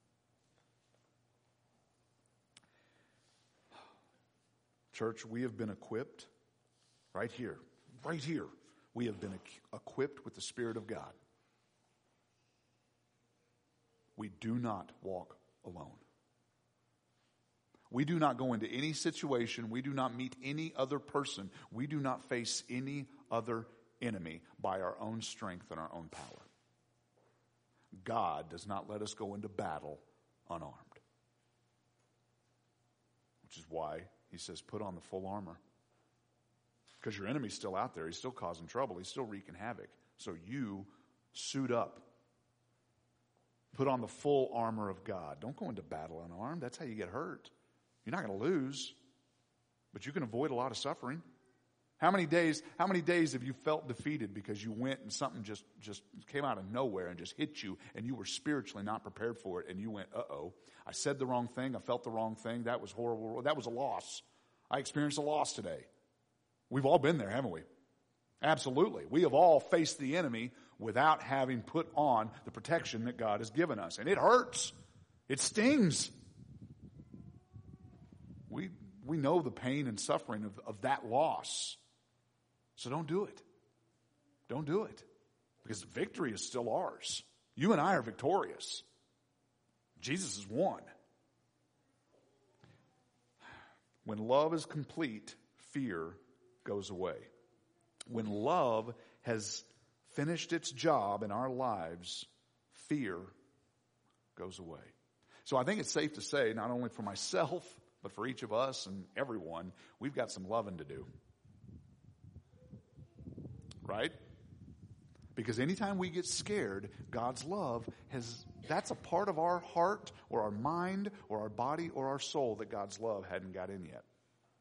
Church, we have been equipped right here. We have been equipped with the Spirit of God. We do not walk alone. We do not go into any situation. We do not meet any other person. We do not face any other enemy by our own strength and our own power. God does not let us go into battle unarmed. Which is why he says, put on the full armor. Because your enemy's still out there. He's still causing trouble. He's still wreaking havoc. So you suit up. Put on the full armor of God. Don't go into battle unarmed. That's how you get hurt. You're not going to lose, but you can avoid a lot of suffering. How many days have you felt defeated because you went and something just came out of nowhere and just hit you and you were spiritually not prepared for it and you went, uh-oh, I said the wrong thing, I felt the wrong thing, that was horrible, that was a loss. I experienced a loss today. We've all been there, haven't we? Absolutely. We have all faced the enemy without having put on the protection that God has given us. And it hurts. It stings. We know the pain and suffering of that loss. So don't do it. Don't do it. Because victory is still ours. You and I are victorious. Jesus is won. When love is complete, fear goes away. When love has finished its job in our lives, fear goes away. So I think it's safe to say, not only for myself, but for each of us and everyone, we've got some loving to do. Right? Because anytime we get scared, God's love that's a part of our heart or our mind or our body or our soul that God's love hadn't got in yet.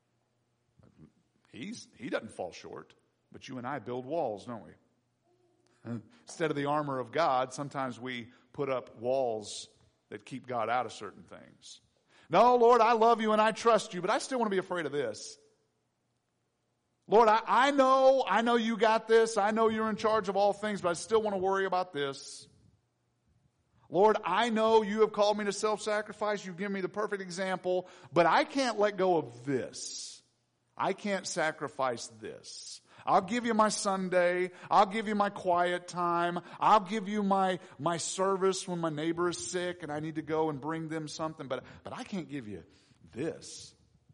He doesn't fall short, but you and I build walls, don't we? Instead of the armor of God, sometimes we put up walls that keep God out of certain things. No, Lord, I love you and I trust you, but I still want to be afraid of this. Lord, I know you got this. I know you're in charge of all things, but I still want to worry about this. Lord, I know you have called me to self-sacrifice. You've given me the perfect example, but I can't let go of this. I can't sacrifice this. I'll give you my Sunday. I'll give you my quiet time. I'll give you my service when my neighbor is sick and I need to go and bring them something, but I can't give you this.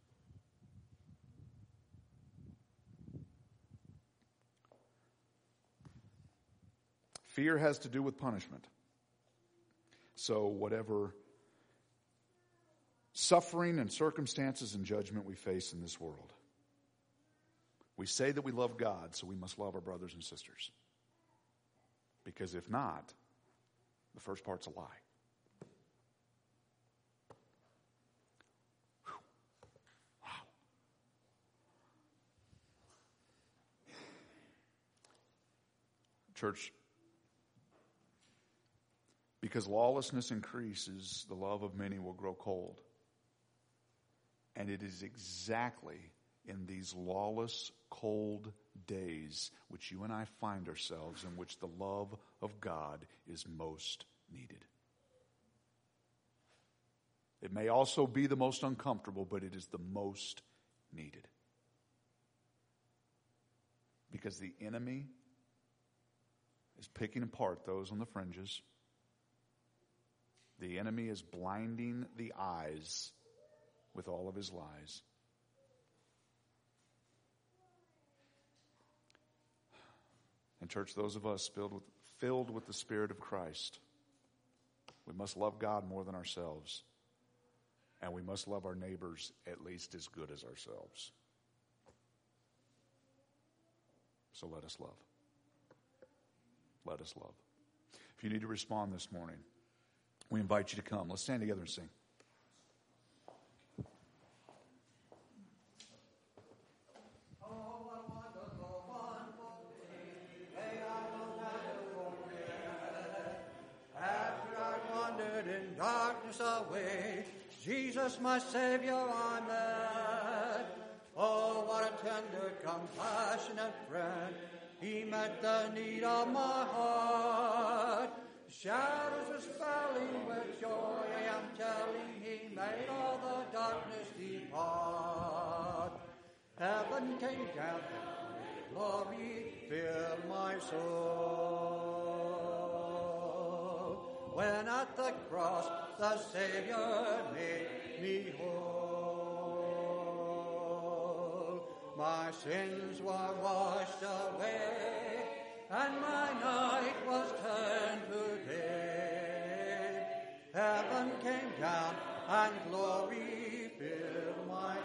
Fear has to do with punishment. So whatever suffering and circumstances and judgment we face in this world, we say that we love God, so we must love our brothers and sisters. Because if not, the first part's a lie. Whew. Wow. Church, because lawlessness increases, the love of many will grow cold. And it is exactly in these lawless, cold days which you and I find ourselves, in which the love of God is most needed. It may also be the most uncomfortable, but it is the most needed. Because the enemy is picking apart those on the fringes. The enemy is blinding the eyes with all of his lies. And church, those of us filled with the Spirit of Christ, we must love God more than ourselves. And we must love our neighbors at least as good as ourselves. So let us love. Let us love. If you need to respond this morning, we invite you to come. Let's stand together and sing. In darkness away, Jesus my Savior I met. Oh, what a tender, compassionate friend. He met the need of my heart. Shadows were spelling with joy, I am telling, He made all the darkness depart. Heaven came down, glory filled my soul. When at the cross the Savior made me whole. My sins were washed away, and my night was turned to day. Heaven came down, and glory filled my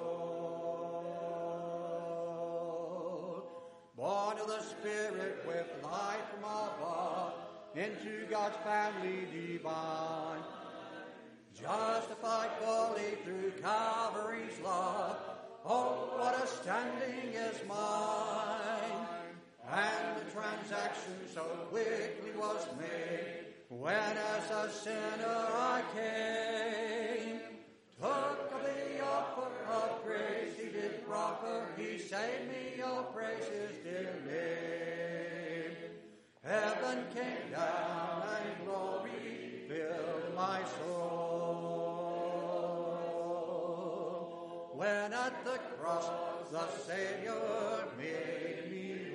soul. Born of the Spirit with life from above, into God's family divine, justified fully through Calvary's love. Oh, what a standing is mine! And the transaction so quickly was made, when as a sinner I came. Took of the offer of grace He did proffer, He saved me, oh praise His dear name. Heaven came down and glory filled my soul. When at the cross the Savior made me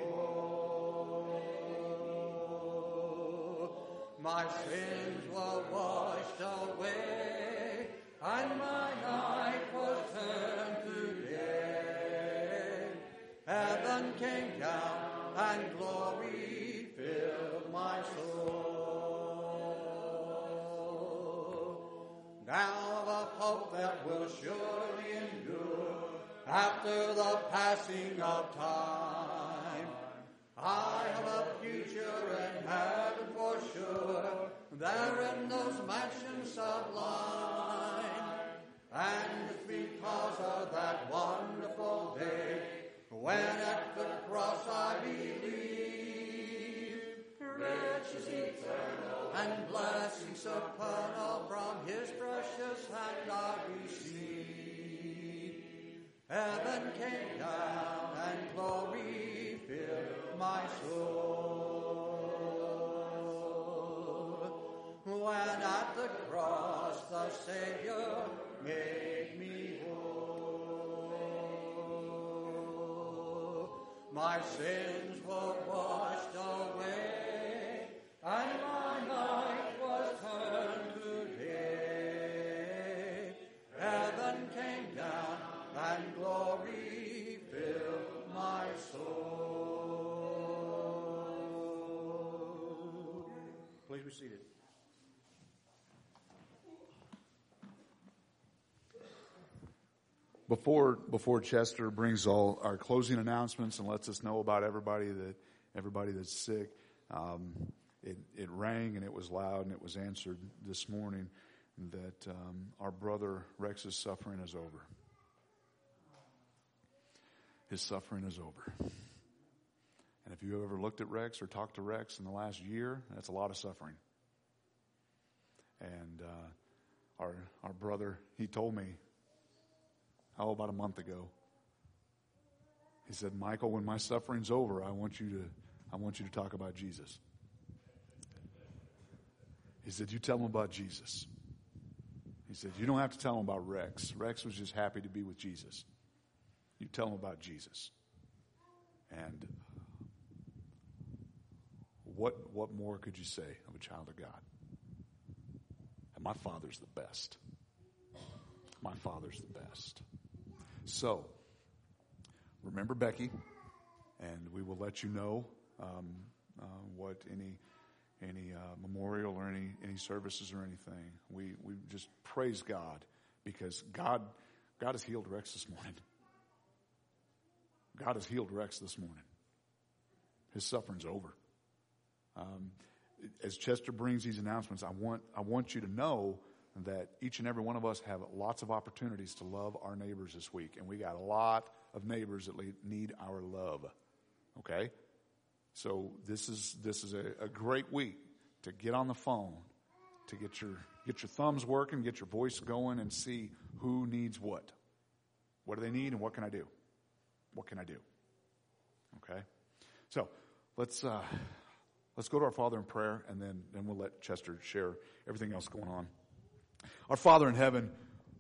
whole. My sins were washed away, and my night was turned to day. Heaven came down and glory filled my soul. Now of hope that will surely endure after the passing of time. I have a future in heaven for sure, there in those mansions sublime. And it's because of that wonderful day, when at the cross I believe, riches eternal and blessings supernal from His precious hand I receive. Heaven came down and glory filled my soul. When at the cross the Savior made me whole. My sins were washed away, and my night was turned to day. Heaven came down, and glory filled my soul. Please be seated. Before Chester brings all our closing announcements and lets us know about everybody that's sick, it rang and it was loud and it was answered this morning that our brother Rex's suffering is over. His suffering is over. And if you ever looked at Rex or talked to Rex in the last year, that's a lot of suffering. And our brother, he told me, about a month ago, he said, Michael, when my suffering's over, I want you to talk about Jesus. He said, you tell him about Jesus. He said, you don't have to tell him about Rex. Rex was just happy to be with Jesus. You tell him about Jesus. And what more could you say of a child of God? And my Father's the best. My Father's the best. So, remember Becky, and we will let you know what any memorial or any services or anything. We just praise God because God has healed Rex this morning. God has healed Rex this morning. His suffering's over. As Chester brings these announcements, I want you to know that each and every one of us have lots of opportunities to love our neighbors this week. And we got a lot of neighbors that need our love. Okay? So this is a great week to get on the phone, to get your thumbs working, get your voice going, and see who needs what. What do they need and what can I do? What can I do? Okay? So let's go to our Father in prayer, and then we'll let Chester share everything else going on. Our Father in heaven,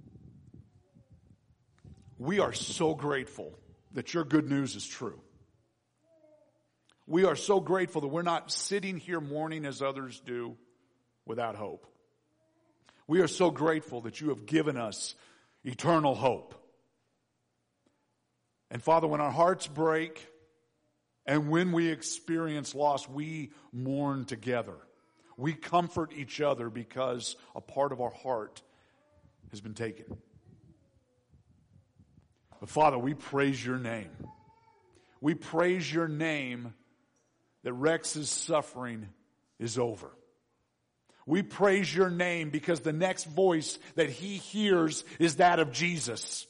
we are so grateful that your good news is true. We are so grateful that we're not sitting here mourning as others do without hope. We are so grateful that you have given us eternal hope. And Father, when our hearts break and when we experience loss, we mourn together. We comfort each other because a part of our heart has been taken. But Father, we praise your name. We praise your name that Rex's suffering is over. We praise your name because the next voice that he hears is that of Jesus.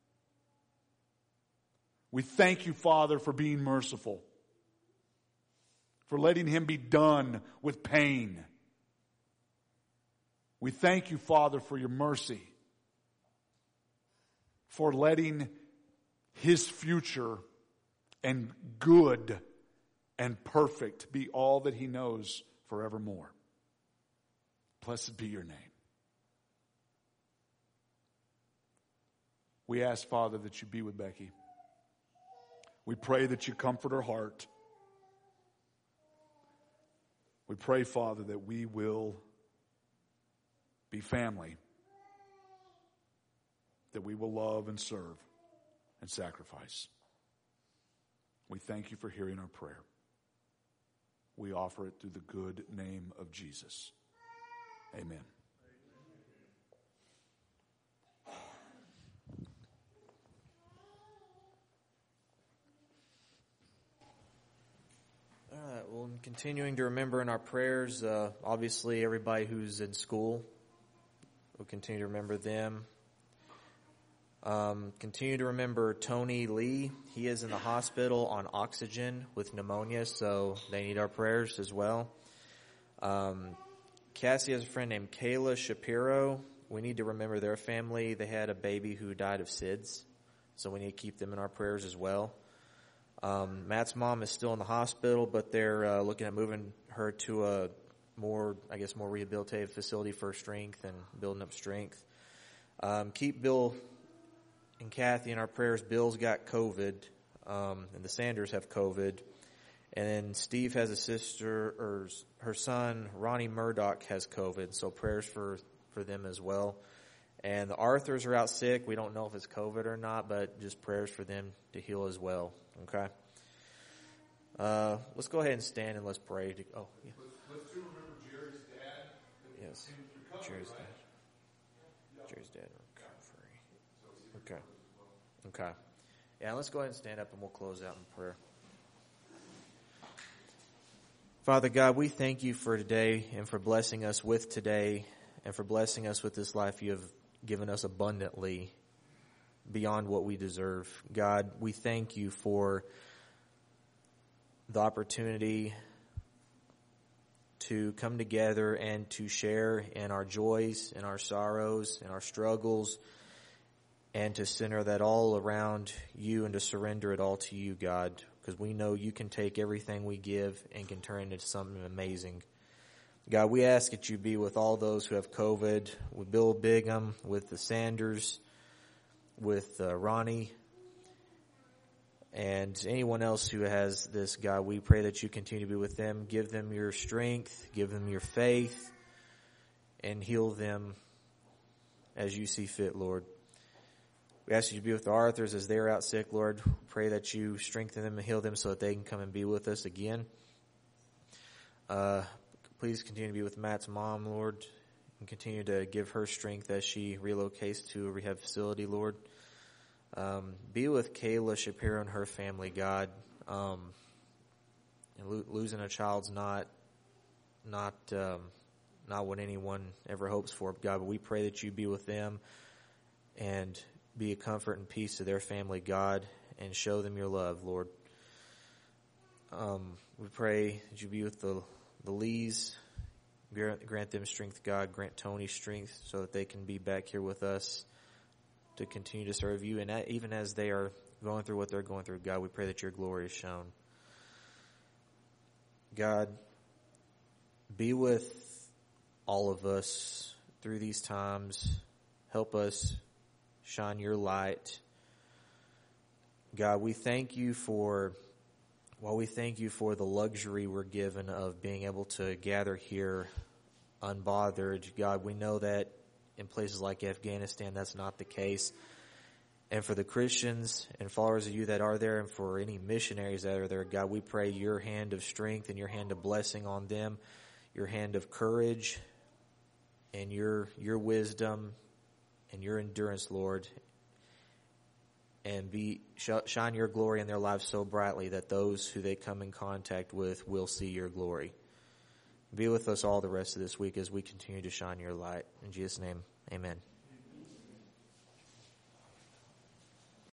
We thank you, Father, for being merciful, for letting him be done with pain. We thank you, Father, for your mercy, for letting his future and good and perfect be all that he knows forevermore. Blessed be your name. We ask, Father, that you be with Becky. We pray that you comfort her heart. We pray, Father, that we will be family, that we will love and serve and sacrifice. We thank you for hearing our prayer. We offer it through the good name of Jesus. Amen. All right, well, continuing to remember in our prayers, obviously everybody who's in school, we'll continue to remember them. Continue to remember Tony Lee. He is in the hospital on oxygen with pneumonia, so they need our prayers as well. Cassie has a friend named Kayla Shapiro. We need to remember their family. They had a baby who died of SIDS, so we need to keep them in our prayers as well. Matt's mom is still in the hospital, but they're looking at moving her to a more rehabilitative facility for strength and building up strength. Keep Bill and Kathy in our prayers. Bill's got COVID, and the Sanders have COVID. And then Steve has a sister, or her son, Ronnie Murdoch, has COVID, so prayers for them as well. And the Arthurs are out sick. We don't know if it's COVID or not, but just prayers for them to heal as well. Okay? Let's go ahead and stand and let's pray. Let's remember Jerry's dad. Yes. Jerry's dad. Jerry's dad in recovery. Okay. Yeah, let's go ahead and stand up and we'll close out in prayer. Father God, we thank you for today and for blessing us with today and for blessing us with this life you have given us abundantly beyond what we deserve. God, we thank you for the opportunity to come together and to share in our joys, in our sorrows, in our struggles, and to center that all around you and to surrender it all to you, God, because we know you can take everything we give and can turn it into something amazing. God, we ask that you be with all those who have COVID, with Bill Bigham, with the Sanders, with Ronnie, and anyone else who has this, God. We pray that you continue to be with them, give them your strength, give them your faith, and heal them as you see fit, Lord. We ask you to be with the Arthurs as they're out sick, Lord. Pray that you strengthen them and heal them so that they can come and be with us again. Please continue to be with Matt's mom, Lord, and continue to give her strength as she relocates to a rehab facility, Lord. Be with Kayla Shapiro and her family, God. And losing a child's not what anyone ever hopes for, God. But we pray that you be with them and be a comfort and peace to their family, God, and show them your love, Lord. We pray that you be with the Lees, grant them strength, God. Grant Tony strength so that they can be back here with us to continue to serve you. And even as they are going through what they're going through, God, we pray that your glory is shown. God, be with all of us through these times. Help us shine your light. God, we thank you for the luxury we're given of being able to gather here unbothered. God, we know that in places like Afghanistan, that's not the case. And for the Christians and followers of you that are there, and for any missionaries that are there, God, we pray your hand of strength and your hand of blessing on them, your hand of courage and your wisdom and your endurance, Lord. And shine your glory in their lives so brightly that those who they come in contact with will see your glory. Be with us all the rest of this week as we continue to shine your light. In Jesus' name, amen.